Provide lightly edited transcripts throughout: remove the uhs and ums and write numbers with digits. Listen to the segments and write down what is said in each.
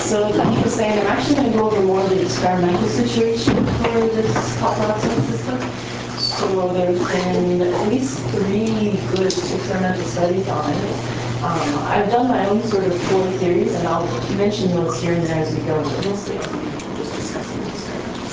So thank you for saying I'm actually going to go over more of the experimental situation for this copper oxide system. So there's been at least 3 good experimental studies on it. I've done my own sort of 4 theories, and I'll mention those here and there as we go, but mostly I'll be just discussing the experimental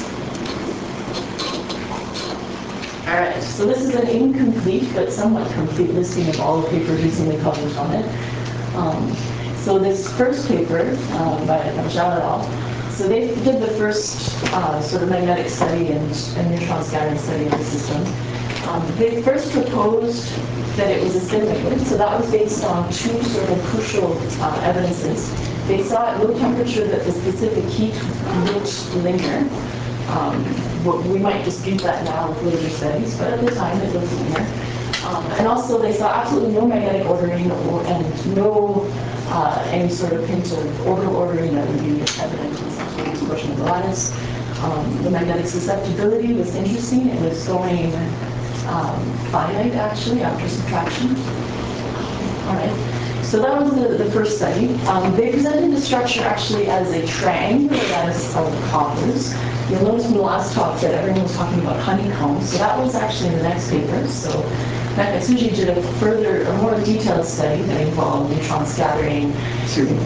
study. All right, so this is an incomplete but somewhat complete listing of all the papers recently published on it. So this first paper by Zhao et al., so they did the first sort of magnetic study and neutron scattering study of the system. They first proposed that it was acidic liquid, so that was based on 2 sort of crucial evidences. They saw at low temperature that the specific heat would linger. We might dispute that now with later studies, but at the time it was linear. And also they saw absolutely no magnetic ordering and no any sort of hint of orbital ordering that would be evident in some sort of dispersion of the lattice. The magnetic susceptibility was interesting. It was going finite, actually, after subtraction. All right. So that was the first study. They presented the structure actually as a triangular lattice of coppers. You'll notice from the last talk that everyone was talking about honeycombs. So that was actually in the next paper. So Nakatsuji did a more detailed study that involved neutron scattering. Excuse me.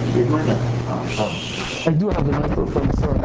I do have the microphone, sorry.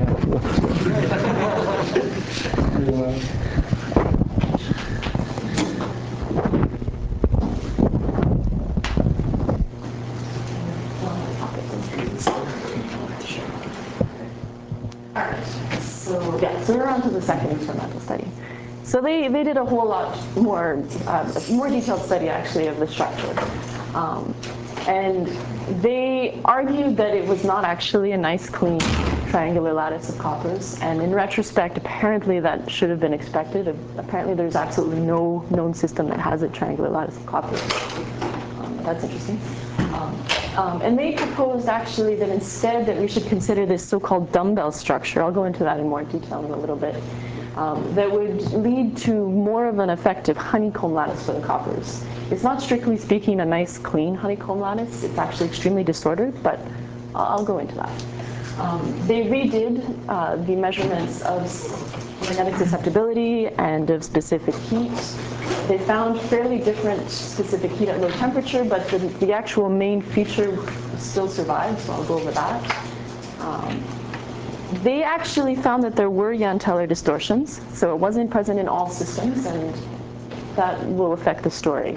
So we're on to the second experimental study. So they did a whole lot more detailed study actually of the structure. And they argued that it was not actually a nice clean triangular lattice of coppers. And in retrospect, apparently that should have been expected. Apparently there's absolutely no known system that has a triangular lattice of coppers. That's interesting. And they proposed actually that instead that we should consider this so-called dumbbell structure. I'll go into that in more detail in a little bit. That would lead to more of an effective honeycomb lattice for the coppers. It's not strictly speaking a nice clean honeycomb lattice. It's actually extremely disordered, but I'll go into that. They redid the measurements of magnetic susceptibility and of specific heat. They found fairly different specific heat at low temperature, but the actual main feature still survived, so I'll go over that. They actually found that there were Jahn-Teller distortions, so it wasn't present in all systems, and that will affect the story.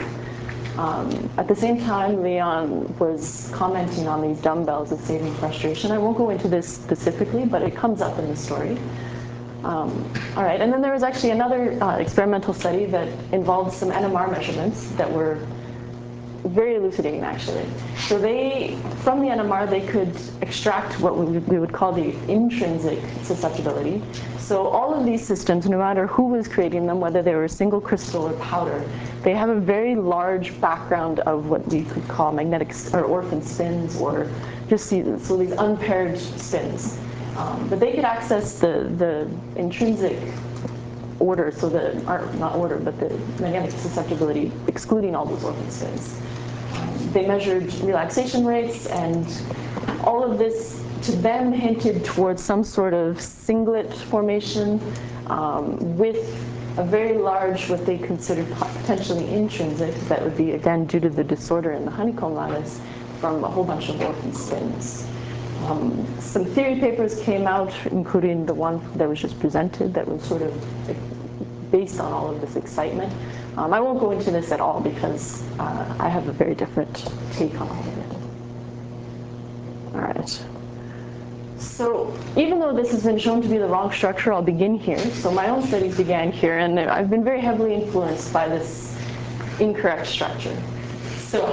At the same time, Leon was commenting on these dumbbells as saving frustration. I won't go into this specifically, but it comes up in the story. All right, and then there was actually another experimental study that involved some NMR measurements that were very elucidating, actually. So from the NMR, they could extract what we would call the intrinsic susceptibility. So all of these systems, no matter who was creating them, whether they were single crystal or powder, they have a very large background of what we could call magnetic or orphan spins, or just these unpaired spins. But they could access the intrinsic order, so not order, but the magnetic susceptibility, excluding all those orphan spins. They measured relaxation rates, and all of this to them hinted towards some sort of singlet formation with a very large, what they considered potentially intrinsic, that would be, again, due to the disorder in the honeycomb lattice from a whole bunch of orphan spins. Some theory papers came out, including the one that was just presented, that was sort of based on all of this excitement. I won't go into this at all because I have a very different take on all of it. All right. So even though this has been shown to be the wrong structure, I'll begin here. So my own studies began here, and I've been very heavily influenced by this incorrect structure. So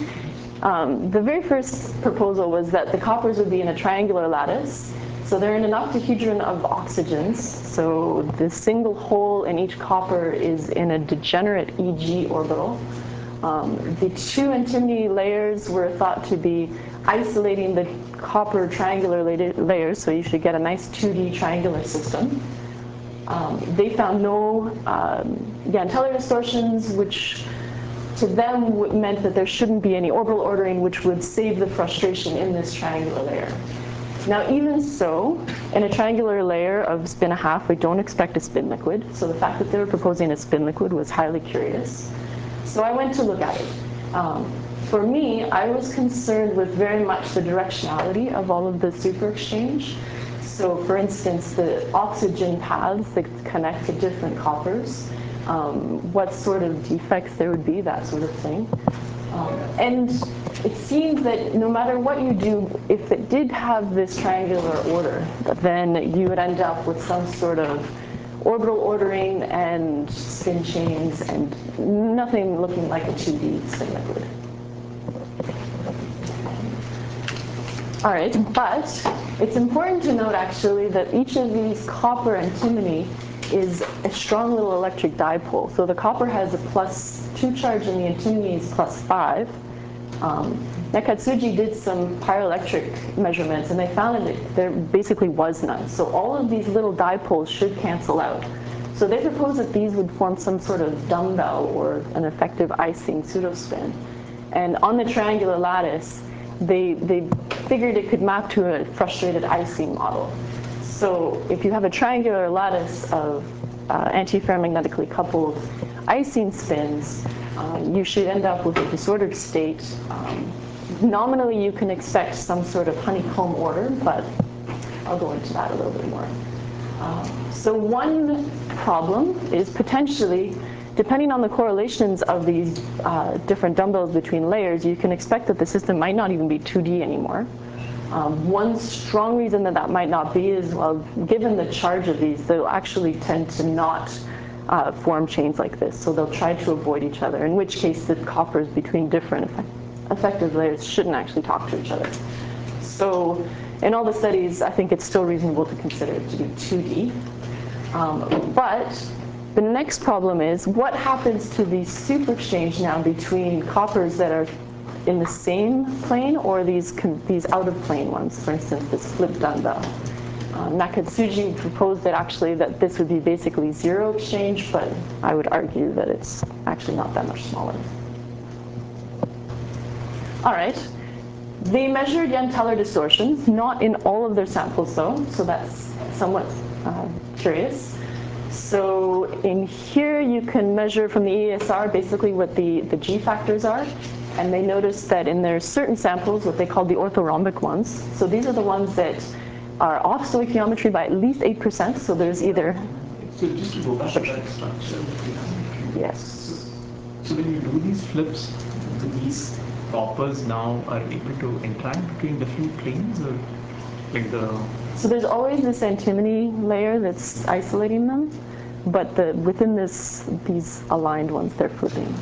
the very first proposal was that the coppers would be in a triangular lattice. So they're in an octahedron of oxygens. So the single hole in each copper is in a degenerate EG orbital. The 2 antimony layers were thought to be isolating the copper triangular layers, so you should get a nice 2D triangular system. They found no Jahn-Teller distortions, which to them meant that there shouldn't be any orbital ordering, which would save the frustration in this triangular layer. Now, even so, in a triangular layer of spin 1/2, we don't expect a spin liquid. So the fact that they were proposing a spin liquid was highly curious. So I went to look at it. For me, I was concerned with very much the directionality of all of the superexchange. So for instance, the oxygen paths that connect to different coppers, what sort of defects there would be, that sort of thing. And it seems that no matter what you do, if it did have this triangular order, then you would end up with some sort of orbital ordering and spin chains and nothing looking like a 2D spin liquid. All right, but it's important to note actually that each of these copper antimony is a strong little electric dipole. So the copper has a +2 charge and the antimony is +5. Nekatsuji did some pyroelectric measurements and they found that there basically was none. So all of these little dipoles should cancel out. So they proposed that these would form some sort of dumbbell or an effective Ising pseudospin. And on the triangular lattice, they figured it could map to a frustrated Ising model. So if you have a triangular lattice of antiferromagnetically coupled Ising spins, you should end up with a disordered state. Nominally, you can expect some sort of honeycomb order, but I'll go into that a little bit more. So one problem is potentially, depending on the correlations of these different dumbbells between layers, you can expect that the system might not even be 2D anymore. One strong reason that that might not be is, well, given the charge of these, they'll actually tend to not form chains like this. So they'll try to avoid each other, in which case the coppers between different effective layers shouldn't actually talk to each other. So in all the studies, I think it's still reasonable to consider it to be 2D. But the next problem is, what happens to the superexchange now between coppers that are in the same plane or these out-of-plane ones, for instance, this flip dumbbell? Nakatsuji proposed that actually that this would be basically zero exchange, but I would argue that it's actually not that much smaller. All right. They measured Jahn-Teller distortions, not in all of their samples though, so that's somewhat curious. So in here you can measure from the EASR basically what the G factors are, and they noticed that in their certain samples, what they call the orthorhombic ones, so these are the ones that are off stoichiometry by at least 8%, so there's either... So just to go back to that structure that we have. Yes. So when you do these flips, these coppers now are able to interact between different planes, or like the... So there's always this antimony layer that's isolating them, but within these aligned ones, they're flipping.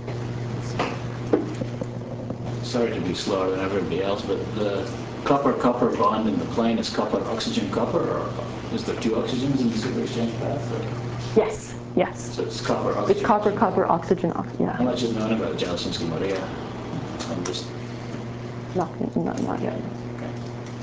Sorry to be slower than everybody else, but the copper-copper bond in the plane is copper-oxygen-copper, or is there two oxygens in the superexchange path? Or? Yes, yes. So it's copper-oxygen. It's copper-copper-oxygen, yeah. How much is known about Jalasinski-Maria? I'm just... Not yet. Okay.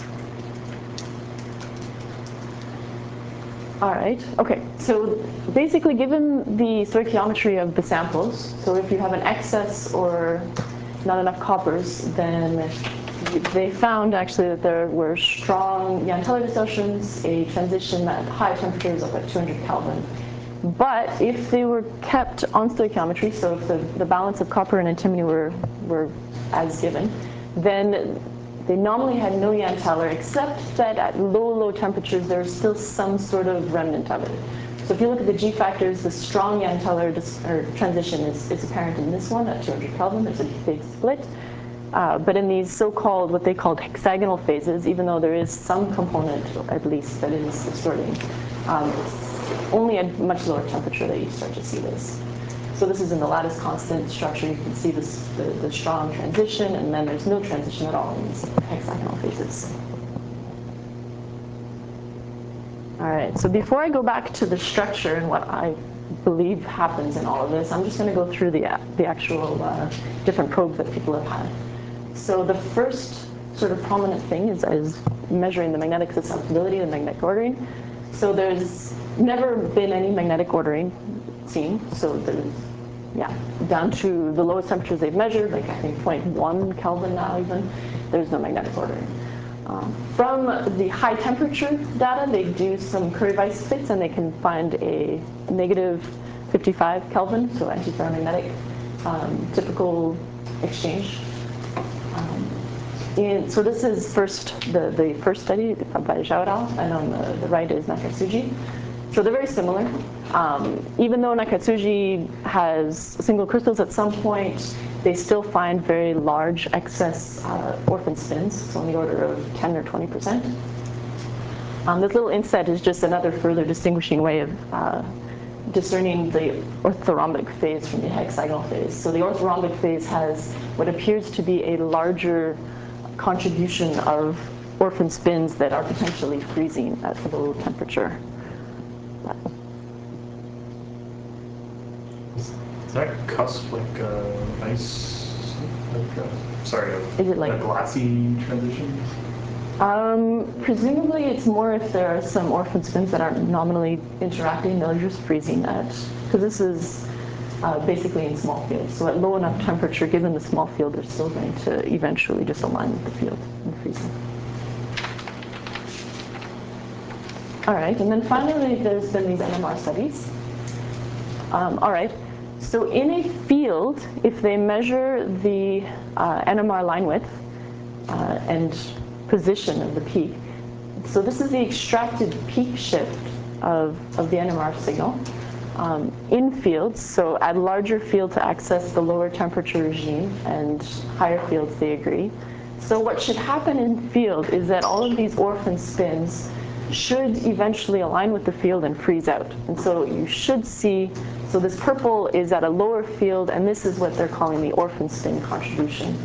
All right, okay. So basically, given the stoichiometry of the samples, so if you have an excess or not enough coppers, then they found actually that there were strong Jahn-Teller distortions, a transition at high temperatures up at 200 Kelvin. But if they were kept on stoichiometry, so if the balance of copper and antimony were as given, then they nominally had no Jahn-Teller, except that at low temperatures, there's still some sort of remnant of it. So if you look at the G factors, the strong Jahn-Teller transition is apparent in this one at 200 Kelvin. There's a big split. But in these so-called, what they called hexagonal phases, even though there is some component, at least, that is distorting, it's only at much lower temperature that you start to see this. So this is in the lattice constant structure. You can see the strong transition, and then there's no transition at all in these hexagonal phases. All right, so before I go back to the structure and what I believe happens in all of this, I'm just going to go through the actual different probes that people have had. So the first sort of prominent thing is measuring the magnetic susceptibility and magnetic ordering. So there's never been any magnetic ordering seen. So there's, down to the lowest temperatures they've measured, like I think 0.1 Kelvin now even, there's no magnetic ordering. From the high temperature data, they do some Curie Weiss fits and they can find a negative 55 Kelvin, so antiferromagnetic, typical exchange. So this is the first study by Zhao et al., and on the right is Nakatsuji. So they're very similar. Even though Nakatsuji has single crystals at some point, they still find very large excess orphan spins, so on the order of 10 or 20%. This little inset is just another further distinguishing way of discerning the orthorhombic phase from the hexagonal phase. So the orthorhombic phase has what appears to be a larger contribution of orphan spins that are potentially freezing at low temperature. Is that cusp like a nice, is it like a glassy transition? Presumably it's more if there are some orphan spins that aren't nominally interacting, they're just freezing at, because this is basically in small fields. So at low enough temperature, given the small field, they're still going to eventually just align with the field and freezing. All right, and then finally there's been these NMR studies. All right, so in a field, if they measure the NMR line width and position of the peak, so this is the extracted peak shift of the NMR signal in fields, so at larger field to access the lower temperature regime and higher fields they agree. So what should happen in field is that all of these orphan spins should eventually align with the field and freeze out. And so you should see, so this purple is at a lower field, and this is what they're calling the orphan spin contribution.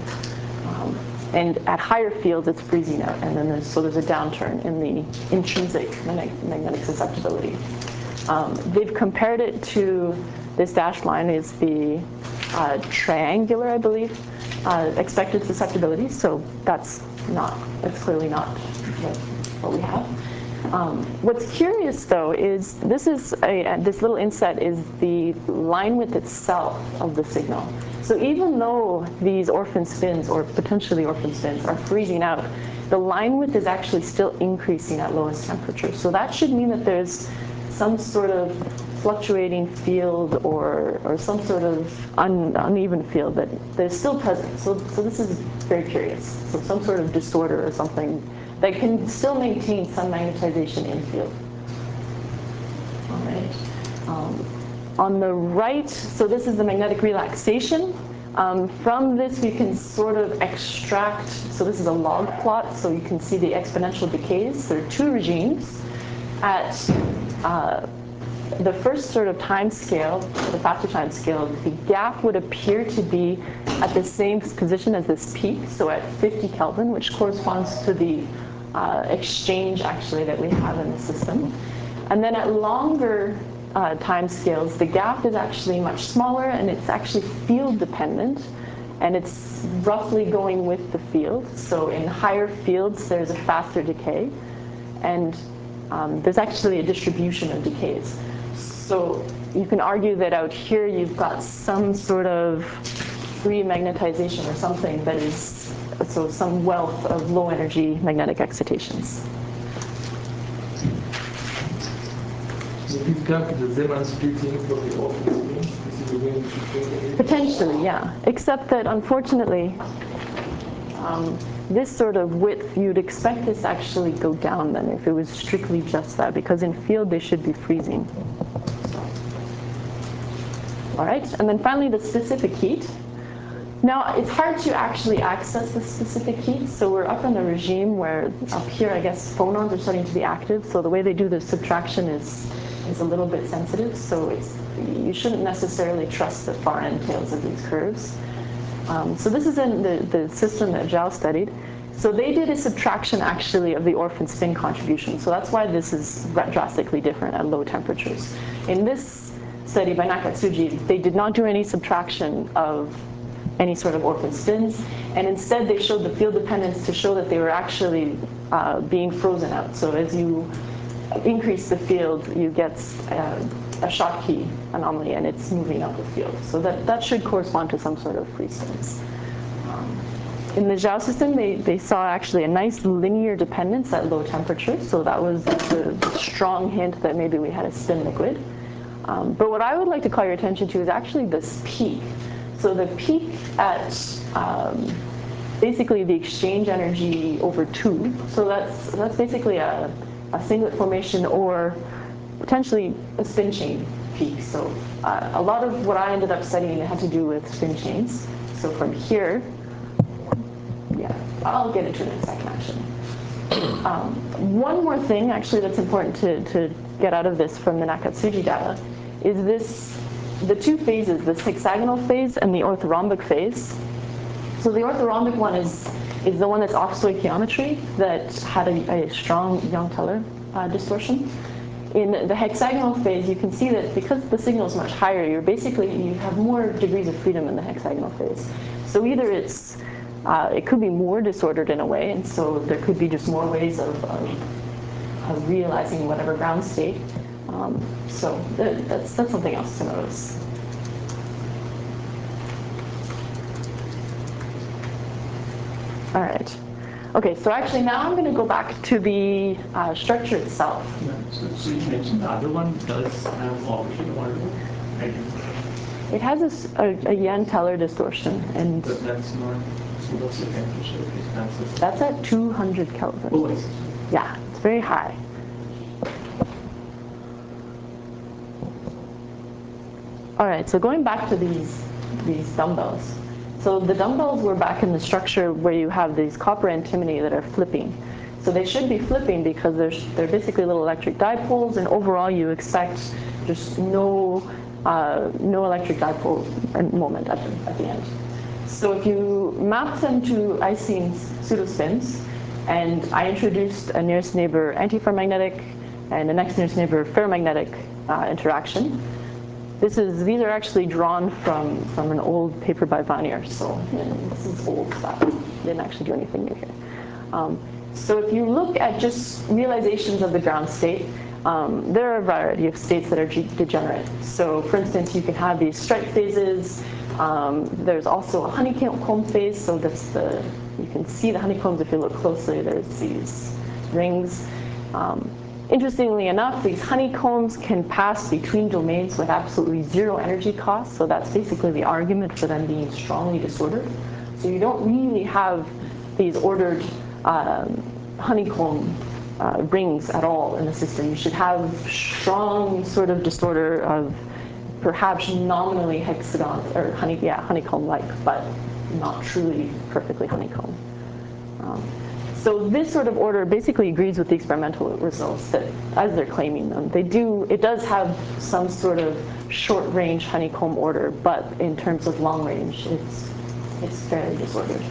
And at higher fields, it's freezing out, and then there's a downturn in the intrinsic magnetic susceptibility. They've compared it to this dashed line is the triangular, I believe, expected susceptibility. So that's clearly not what we have. What's curious, though, is this little inset is the line width itself of the signal. So even though these orphan spins, or potentially orphan spins, are freezing out, the line width is actually still increasing at lowest temperature. So that should mean that there's some sort of fluctuating field or some sort of uneven field that is still present. So this is very curious. So some sort of disorder or something that can still maintain some magnetization in field. All right. On the right, so this is the magnetic relaxation. From this, we can sort of extract, so this is a log plot, so you can see the exponential decays. There are two regimes. At the first sort of time scale, the faster time scale, the gap would appear to be at the same position as this peak, so at 50 Kelvin, which corresponds to the exchange, actually, that we have in the system. And then at longer time scales, the gap is actually much smaller, and it's actually field dependent, and it's roughly going with the field. So in higher fields, there's a faster decay, and there's actually a distribution of decays. So you can argue that out here you've got some sort of free magnetization or something that is, so some wealth of low energy magnetic excitations. Potentially, yeah. Except that, unfortunately, this sort of width, you'd expect this actually go down then if it was strictly just that, because in field they should be freezing. All right, and then finally the specific heat. Now, it's hard to actually access the specific heat, so we're up in the regime where up here, I guess, phonons are starting to be active, so the way they do the subtraction is a little bit sensitive, so you shouldn't necessarily trust the far end tails of these curves. So this is in the system that Zhao studied. So they did a subtraction, actually, of the orphan spin contribution, so that's why this is drastically different at low temperatures. In this study by Nakatsuji, they did not do any subtraction of any sort of orphan spins, and instead they showed the field dependence to show that they were actually being frozen out. So as you increase the field, you get a Schottky anomaly, and it's moving up the field. So that should correspond to some sort of free spins. In the Zhao system, they saw actually a nice linear dependence at low temperatures, so that was a strong hint that maybe we had a spin liquid. But what I would like to call your attention to is actually this peak. So the peak at basically the exchange energy over tube. So that's basically a singlet formation or potentially a spin chain peak. So a lot of what I ended up studying had to do with spin chains. So from here, yeah, I'll get into it in a second actually. One more thing actually that's important to get out of this from the Nakatsuji data is the two phases, this hexagonal phase and the orthorhombic phase. So the orthorhombic one is the one that's off stoichiometry that had a strong Young-Teller distortion. In the hexagonal phase, you can see that because the signal is much higher, you have more degrees of freedom in the hexagonal phase. So either it could be more disordered in a way, and so there could be just more ways of realizing whatever ground state. So that's something else to notice. All right. Okay, so actually now I'm going to go back to the structure itself. Yeah, so you mentioned the other one does have option order. It has a Young-Teller distortion, and But that's not, so what's the temperature? that's at 200 Kelvin. Oh, I see. Yeah, it's very high. All right, so going back to these dumbbells. So the dumbbells were back in the structure where you have these copper antimony that are flipping. So they should be flipping because they're basically little electric dipoles, and overall you expect just no electric dipole moment at the end. So if you map them to Ising pseudospins, and I introduced a nearest neighbor antiferromagnetic and a next nearest neighbor ferromagnetic interaction. These are actually drawn from an old paper by Vannier. So this is old stuff. Didn't actually do anything new here. So if you look at just realizations of the ground state, there are a variety of states that are degenerate. So for instance, you can have these stripe phases. There's also a honeycomb phase. So you can see the honeycombs if you look closely. There's these rings. Interestingly enough, these honeycombs can pass between domains with absolutely zero energy cost. So that's basically the argument for them being strongly disordered. So you don't really have these ordered honeycomb rings at all in the system. You should have strong sort of disorder of perhaps nominally hexagon or honeycomb-like, but not truly perfectly honeycomb. So this sort of order basically agrees with the experimental results that, as they're claiming them, it does have some sort of short-range honeycomb order, but in terms of long range, it's fairly disordered.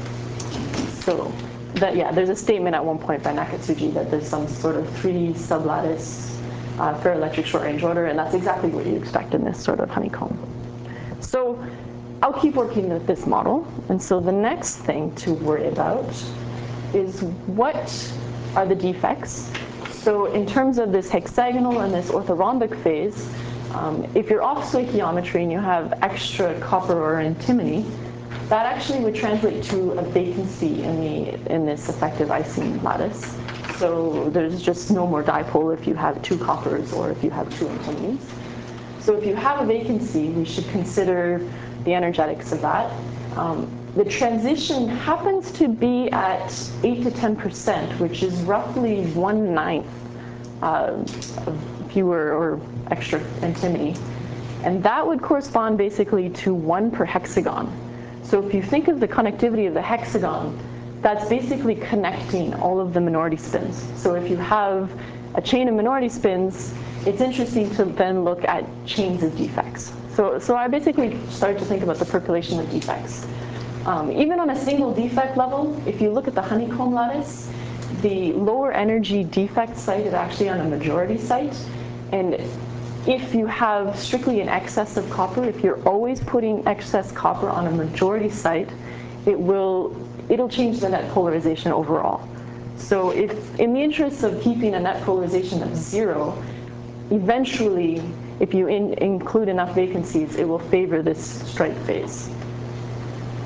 So there's a statement at one point by Nakatsuji that there's some sort of 3 sublattice ferroelectric short-range order, and that's exactly what you expect in this sort of honeycomb. So I'll keep working with this model, and so the next thing to worry about is what are the defects. So in terms of this hexagonal and this orthorhombic phase, if you're off stoichiometry and you have extra copper or antimony, that actually would translate to a vacancy in this effective Ising lattice. So there's just no more dipole if you have 2 coppers or if you have 2 antimonies. So if you have a vacancy, we should consider the energetics of that. The transition happens to be at 8 to 10%, which is roughly 1/9 of fewer or extra antimony. And that would correspond basically to 1 per hexagon. So if you think of the connectivity of the hexagon, that's basically connecting all of the minority spins. So if you have a chain of minority spins, it's interesting to then look at chains of defects. So I basically started to think about the percolation of defects. Even on a single defect level, if you look at the honeycomb lattice, the lower energy defect site is actually on a majority site. And if you have strictly an excess of copper, if you're always putting excess copper on a majority site, it'll change the net polarization overall. So if in the interest of keeping a net polarization of 0, eventually, if you include enough vacancies, it will favor this stripe phase.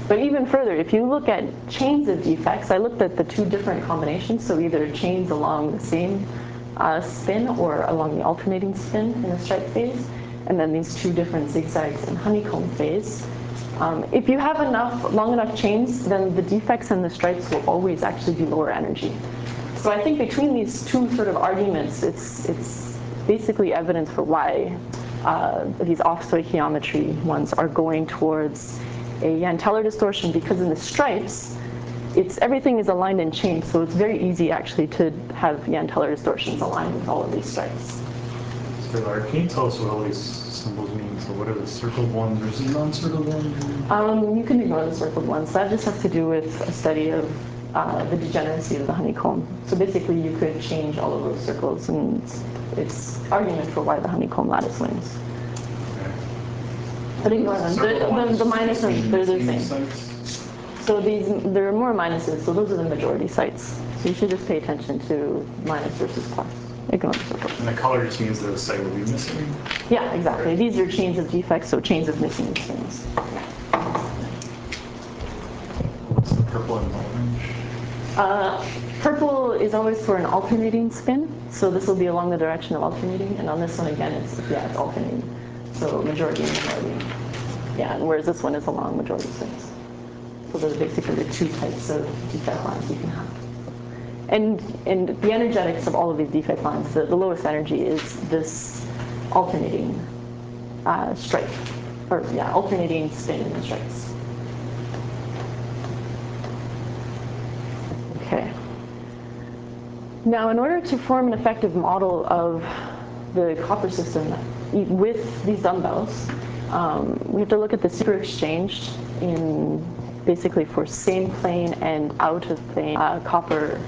But even further, if you look at chains of defects, I looked at the two different combinations, so either chains along the same spin or along the alternating spin in the stripe phase, and then these two different zigzags and honeycomb phase. If you have long enough chains, then the defects and the stripes will always actually be lower energy. So I think between these two sort of arguments, it's basically evidence for why these off-stoichiometry ones are going towards a Jahn-Teller distortion, because in the stripes, everything is aligned in chains, so it's very easy actually to have Jahn-Teller distortions aligned with all of these stripes. So Larry, can you tell us what all these symbols mean? So what are the circled ones versus non-circled ones? You can ignore the circled ones. That just has to do with a study of the degeneracy of the honeycomb. So basically you could change all of those circles, and it's argument for why the honeycomb lattice wins. Okay. But ignore them. The minuses, they're the same. So there are more minuses, so those are the majority sites. So you should just pay attention to minus versus plus. Ignore the circles. And the color just means the site will be missing? Yeah, exactly. These are chains of defects, so chains of missing spins. What's the purple and orange? Purple is always for an alternating spin, so this will be along the direction of alternating, and on this one again, it's alternating. So majority and minority. Yeah, and whereas this one is along majority spins. So those are basically the two types of defect lines you can have. And the energetics of all of these defect lines, the lowest energy is this alternating stripe, or alternating spin in the stripes. Okay. Now, in order to form an effective model of the copper system with these dumbbells, we have to look at the superexchanged in basically for same plane and out of plane copper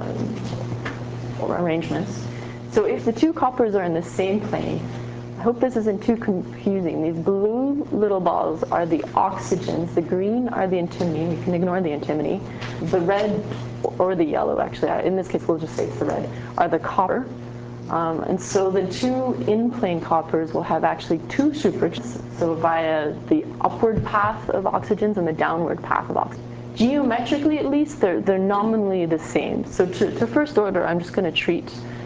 arrangements. So if the two coppers are in the same plane, I hope this isn't too confusing. These blue little balls are the oxygens, the green are the antimony, you can ignore the antimony, the red or the yellow actually, in this case we'll just say it's the red, are the copper. And so the two in-plane coppers will have actually two superexchanges, so via the upward path of oxygens and the downward path of oxygens. Geometrically, at least, they're nominally the same. So to first order, I'm just going to treat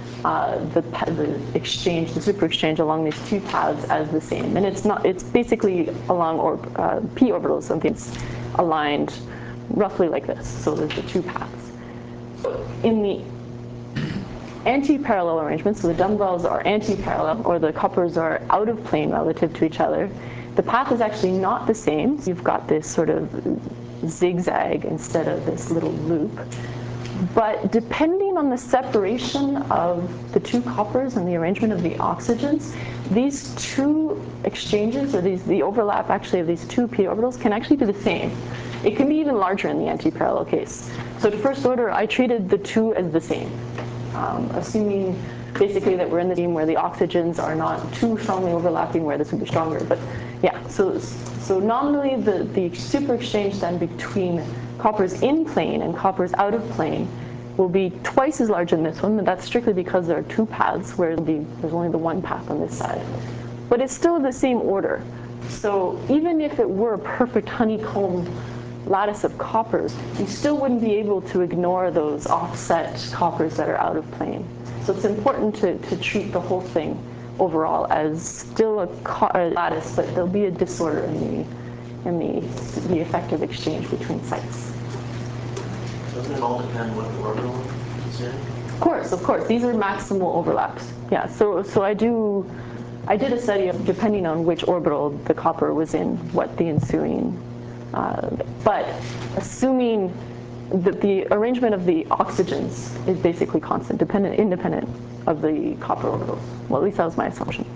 the exchange, the superexchange along these two paths as the same. And it's basically along p orbitals of these aligned roughly like this. So there's the two paths. In the anti-parallel arrangement, so the dumbbells are anti-parallel, or the coppers are out of plane relative to each other, the path is actually not the same. You've got this sort of zigzag instead of this little loop. But depending on the separation of the two coppers and the arrangement of the oxygens, these two exchanges, or the overlap actually of these two p orbitals, can actually be the same. It can be even larger in the anti-parallel case. So to first order, I treated the two as the same, assuming basically that we're in the scheme where the oxygens are not too strongly overlapping, where this would be stronger. But yeah, so nominally the super exchange then between coppers in plane and coppers out of plane will be twice as large in this one, but that's strictly because there are two paths, where there's only the one path on this side. But it's still the same order. So even if it were a perfect honeycomb lattice of coppers, you still wouldn't be able to ignore those offset coppers that are out of plane. So it's important to treat the whole thing overall as still a lattice, but there'll be a disorder in the effective exchange between sites. Doesn't it all depend what orbital it's in? Of course. These are maximal overlaps. Yeah, so I did a study of depending on which orbital the copper was in, what the ensuing, but assuming that the arrangement of the oxygens is basically constant, independent of the copper orbitals. Well, at least that was my assumption.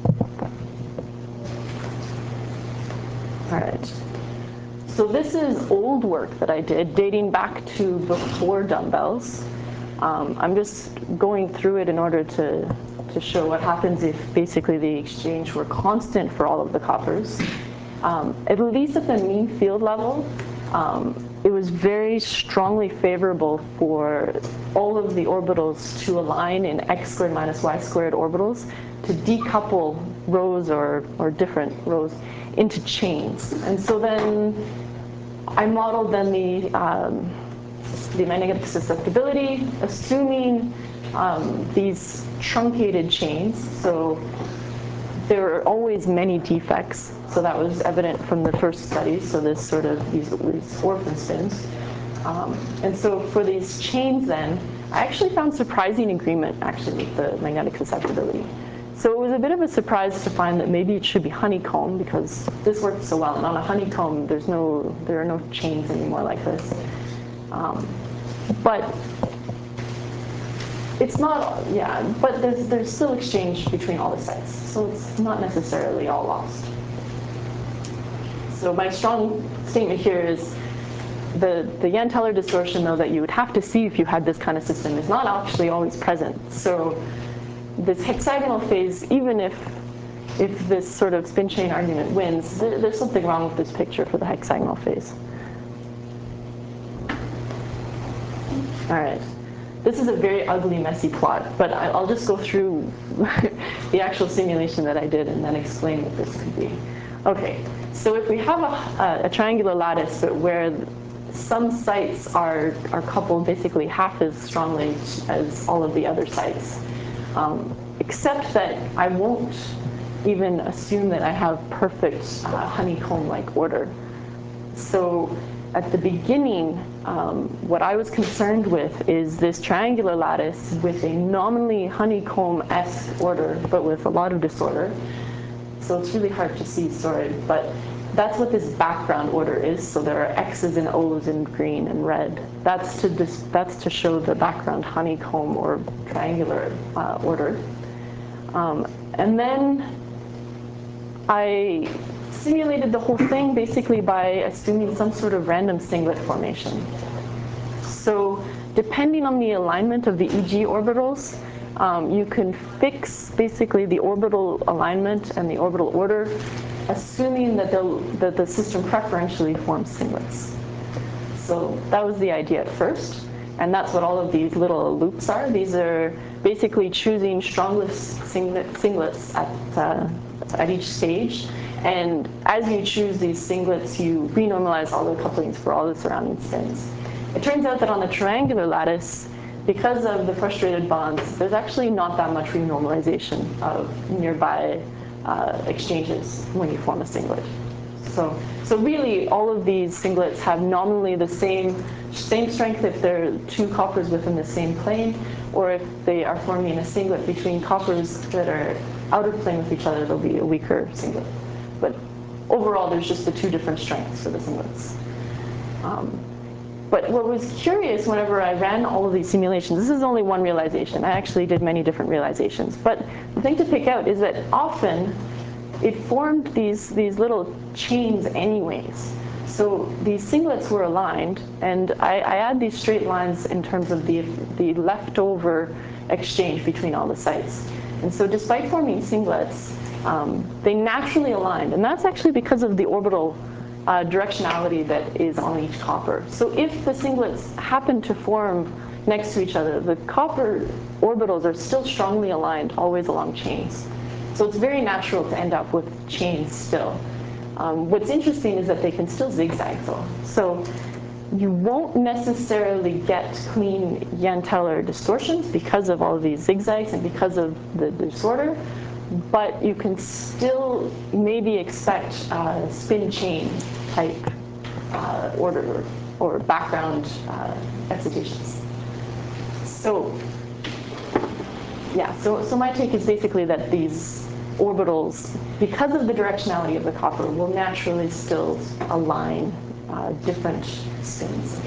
All right. So this is old work that I did dating back to before dumbbells. I'm just going through it in order to show what happens if basically the exchange were constant for all of the coppers. At least at the mean field level, it was very strongly favorable for all of the orbitals to align in x squared minus y squared orbitals to decouple rows or different rows into chains. And so then I modeled then the magnetic susceptibility, assuming these truncated chains. So there were always many defects. So that was evident from the first studies. So this sort of these orphan spins. And so for these chains then, I actually found surprising agreement actually with the magnetic susceptibility. So it was a bit of a surprise to find that maybe it should be honeycomb because this worked so well. And on a honeycomb, there are no chains anymore like this. But it's not, but there's still exchange between all the sites. So it's not necessarily all lost. So my strong statement here is the Jahn-Teller distortion, though, that you would have to see if you had this kind of system is not actually always present. So this hexagonal phase, even if this sort of spin chain argument wins, there's something wrong with this picture for the hexagonal phase. All right. This is a very ugly, messy plot, but I'll just go through the actual simulation that I did and then explain what this could be. Okay, so if we have a triangular lattice where some sites are coupled basically half as strongly as all of the other sites, except that I won't even assume that I have perfect honeycomb-like order. So at the beginning, what I was concerned with is this triangular lattice with a nominally honeycomb-esque order, but with a lot of disorder. So it's really hard to see, sorry, but that's what this background order is. So there are X's and O's in green and red. That's to show the background honeycomb or triangular order. And then I simulated the whole thing basically by assuming some sort of random singlet formation. So depending on the alignment of the EG orbitals, you can fix basically the orbital alignment and the orbital order, assuming that the system preferentially forms singlets. So that was the idea at first, and that's what all of these little loops are. These are basically choosing strongest singlets at each stage. And as you choose these singlets, you renormalize all the couplings for all the surrounding spins. It turns out that on the triangular lattice, because of the frustrated bonds, there's actually not that much renormalization of nearby exchanges when you form a singlet. So really, all of these singlets have nominally the same strength if they're two coppers within the same plane, or if they are forming a singlet between coppers that are out of plane with each other, they'll be a weaker singlet. But overall, there's just the two different strengths for the singlets. But what was curious whenever I ran all of these simulations, this is only one realization. I actually did many different realizations. But the thing to pick out is that often it formed these little chains anyways. So these singlets were aligned, and I add these straight lines in terms of the leftover exchange between all the sites. And so despite forming singlets, they naturally aligned. And that's actually because of the orbital directionality that is on each copper. So if the singlets happen to form next to each other, the copper orbitals are still strongly aligned, always along chains. So it's very natural to end up with chains still. What's interesting is that they can still zigzag though. So you won't necessarily get clean Jahn-Teller distortions because of all of these zigzags and because of the disorder, but you can still maybe expect spin chain type order or background excitations. So so my take is basically that these orbitals, because of the directionality of the copper, will naturally still align different spins.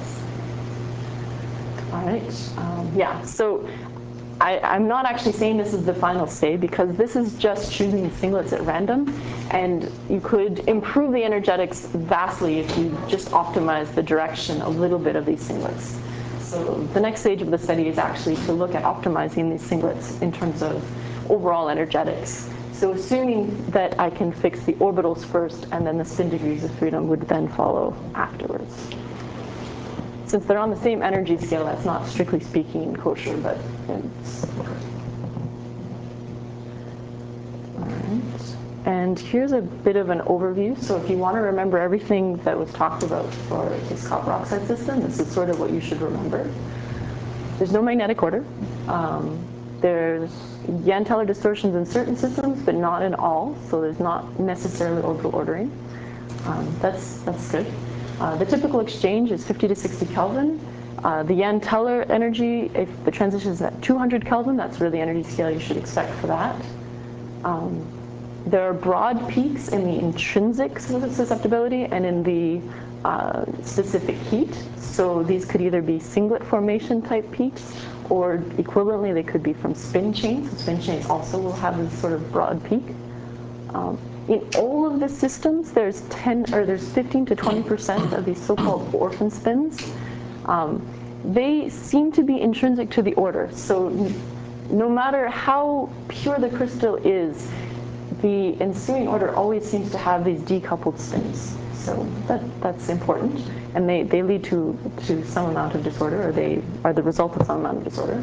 All right, so I'm not actually saying this is the final say, because this is just choosing singlets at random, and you could improve the energetics vastly if you just optimize the direction a little bit of these singlets. So the next stage of the study is actually to look at optimizing these singlets in terms of overall energetics. So assuming that I can fix the orbitals first, and then the spin degrees of freedom would then follow afterwards. Since they're on the same energy scale, that's not strictly speaking kosher, but it's... All right. And here's a bit of an overview. So if you want to remember everything that was talked about for this copper oxide system, this is sort of what you should remember. There's no magnetic order. There's Jahn-Teller distortions in certain systems, but not in all. So there's not necessarily orbital ordering. That's good. The typical exchange is 50 to 60 Kelvin. The Jahn-Teller energy, if the transition is at 200 Kelvin, that's really the energy scale you should expect for that. There are broad peaks in the intrinsic susceptibility and in the specific heat. So these could either be singlet formation type peaks, or equivalently they could be from spin chains. Spin chains also will have this sort of broad peak. In all of the systems, there's 15 to 20% of these so-called orphan spins. They seem to be intrinsic to the order. So no matter how pure the crystal is, the ensuing order always seems to have these decoupled spins. So that's important. And they lead to some amount of disorder, or they are the result of some amount of disorder.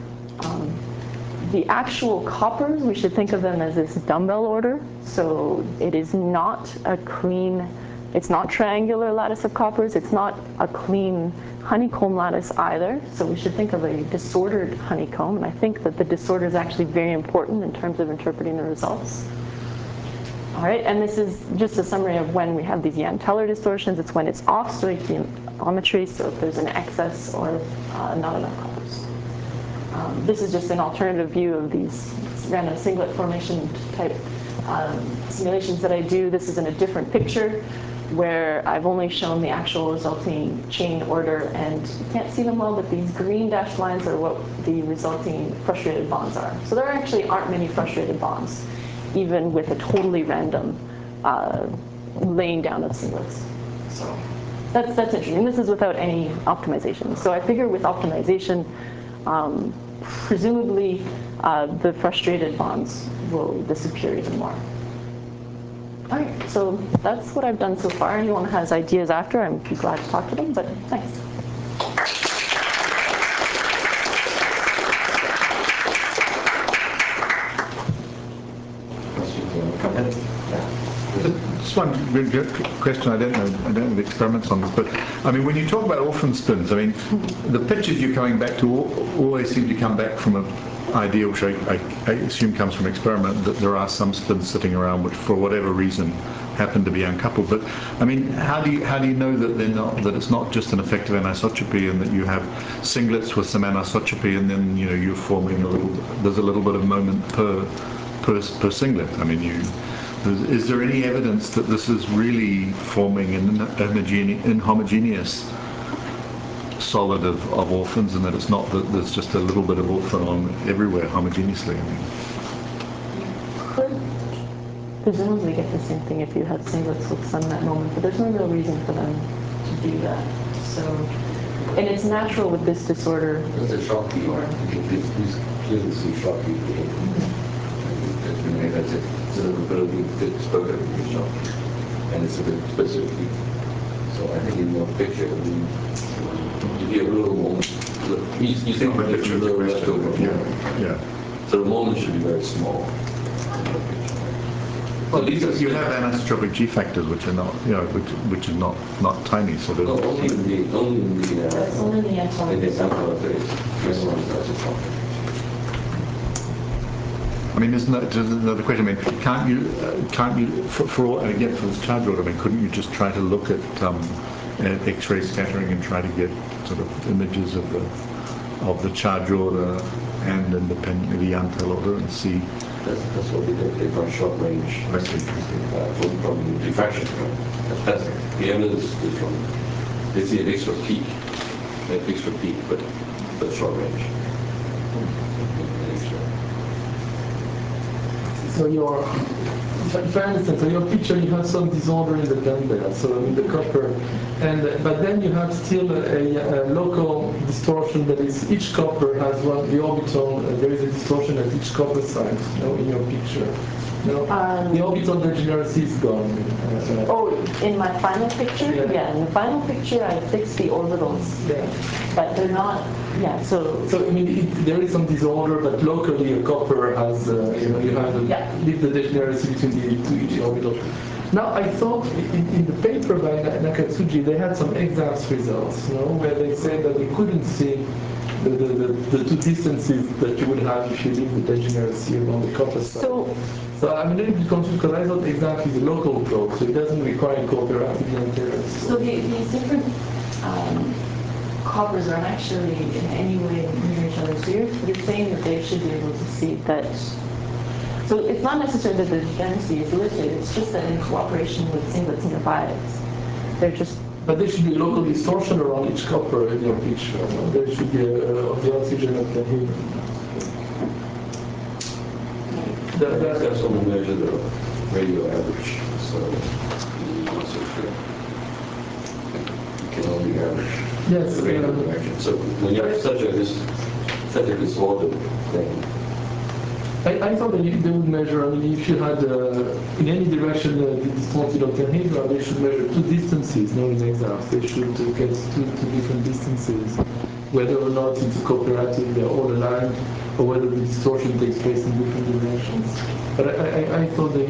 The actual coppers, we should think of them as this dumbbell order. So it is not a clean, it's not triangular lattice of coppers. It's not a clean honeycomb lattice either. So we should think of a disordered honeycomb. And I think that the disorder is actually very important in terms of interpreting the results. All right, and this is just a summary of when we have these Jahn-Teller distortions. It's when it's off stoichiometry, so if there's an excess or not enough coppers. This is just an alternative view of these random singlet formation type simulations that I do. This is in a different picture where I've only shown the actual resulting chain order, and you can't see them well, but these green dashed lines are what the resulting frustrated bonds are. So there actually aren't many frustrated bonds, even with a totally random laying down of singlets. So that's interesting. This is without any optimization. So I figure with optimization, presumably the frustrated bonds will disappear even more. All right, so that's what I've done so far. Anyone has ideas after, I'm glad to talk to them, but thanks. Just one question. I don't know the experiments on this, but I mean, when you talk about orphan spins, I mean, the pictures you're coming back to always seem to come back from an ideal, which I assume comes from experiment, that there are some spins sitting around which, for whatever reason, happen to be uncoupled. But I mean, how do you know that they're not, that it's not just an effective anisotropy, and that you have singlets with some anisotropy, and then you're forming there's a little bit of moment per singlet. I mean, is there any evidence that this is really forming an inhomogeneous solid of orphans, and that it's not that there's just a little bit of orphan on everywhere homogeneously? I mean, you could presumably get the same thing if you had singlets with some net moment, but there's no real reason for them to do that. So, and it's natural with this disorder. There's a shock key. These clearly see shock key. It's a little bit of the spoken shock, and it's a bit specific. So I think in your picture, if you have a little moment, you think there's a little leftover. Yeah. So the moment should be very small. Well, you have anisotropic G factors, which are not, which is not tiny. So no, only in the Jahn-Teller phase. This one starts to shock. I mean, isn't that just another question? I mean, can't you, for this charge order, I mean, couldn't you just try to look at X-ray scattering and try to get sort of images of the charge order and independently the Jahn-Teller order and see? That's what we did. They run short range. I see. From diffraction. That's the evidence is from. They see an extra peak, but short range. So if I understand, so your picture, you have some disorder in the dumbbell, so in the copper, but then you have still a local distortion that is each copper has the orbital. There is a distortion at each copper side, in your picture. No, the orbital degeneracy is gone. Oh, in my final picture? Yeah. Yeah, in the final picture, I fixed the orbitals, Yeah. but they're not, yeah, so, So I mean, there is some disorder, but locally a copper has, you have Yeah. leave the degeneracy between each orbital. Now I thought in the paper by Nakatsuji they had some EXAFS results, where they said that we couldn't see the two distances that you would have if you leave the degeneracy along the copper side. So I'm a little bit confused because I thought EXAFS is a local probe, so it doesn't require cooperative antennas. so these different coppers aren't actually in any way near each other. So you're saying that they should be able to see that. So it's not necessarily that the degeneracy is lifted, it's just that in cooperation with singlets nearby, they're just. But there should be local distortion around each copper in your picture. No? There should be of the oxygen at the heat. That's only measure the radio average, so you can only average Yes. the radio direction. So when you have such a disordered thing, I thought that they would measure, I mean, if you had in any direction the distorted octahedra, they should measure two distances, no in EXAFS. They should get two different distances, whether or not it's cooperative, they're all aligned, or whether the distortion takes place in different directions. But I thought they,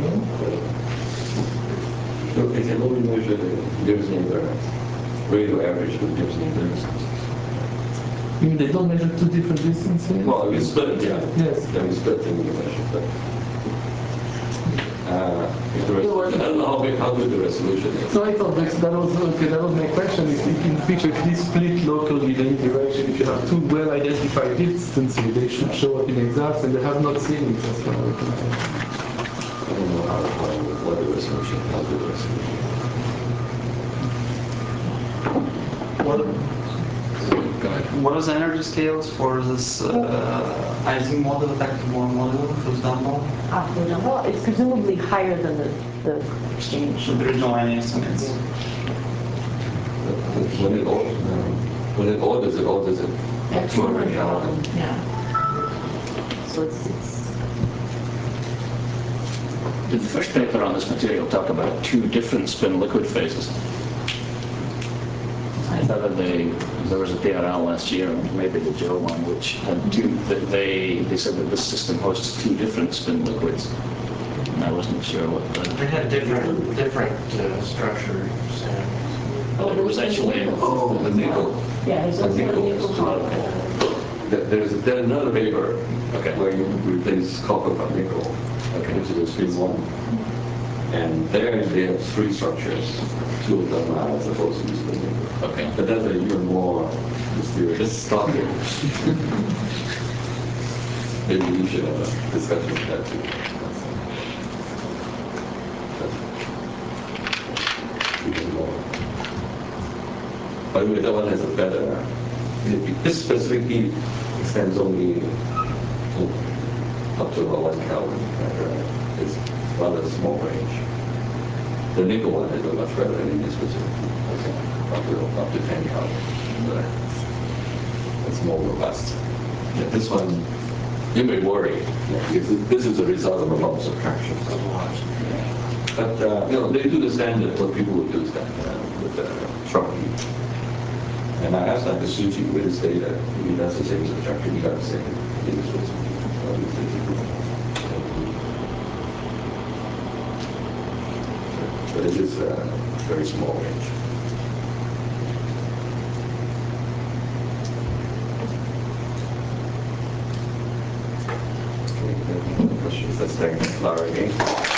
so they can only measure the Gibbs neighbor radio average with Gibbs neighbor distance. I mean, they don't measure two different distances? Well, we split it, yeah. Yes. Yeah, we split the measure, but I don't know how good the resolution is. So I thought that was my question. If in the picture, if they split locally in any direction, if you have two well-identified distances, they should show up in EXAFS, and they have not seen it as far as I can tell. I don't know what the resolution, how good the resolution What is the energy scales for this Ising model, effective model for the Dumbo? For example, it's presumably higher than the exchange. So there is no any estimates. When it orders it absorbing out. Yeah. So it's. Did the first paper on this material talk about two different spin liquid phases? I thought that there was a PRL last year, maybe the Joe one, which had two, they said that this system hosts two different spin liquids. And I wasn't sure what They had different structures. Oh, there was actually. Oh, the nickel. Yeah, there's also a nickel. Oh, okay. There's another paper Okay. where you replace copper by nickel, Okay. which is a spin one. And there they have three structures. Two of them are supposed to be spin nickel. Okay. But that's an even more mysterious topic. Maybe we should have a discussion with that too. Even more. By the way, that one has a better. This specific heat extends only up to about 1 Kelvin. Right? It's rather small range. The nickel one has a much better energy specific heat. Up to 10 Kelvin. But it's more robust. Yeah, this one, you may worry, because this is a result of a lot of subtraction. But they do the standard, what people would do is that with sharp heat. And I asked Nakatsuji with his data, if he does the same subtraction, he got the same initials. But it is a very small range. Okay, questions? That's thank Lara again.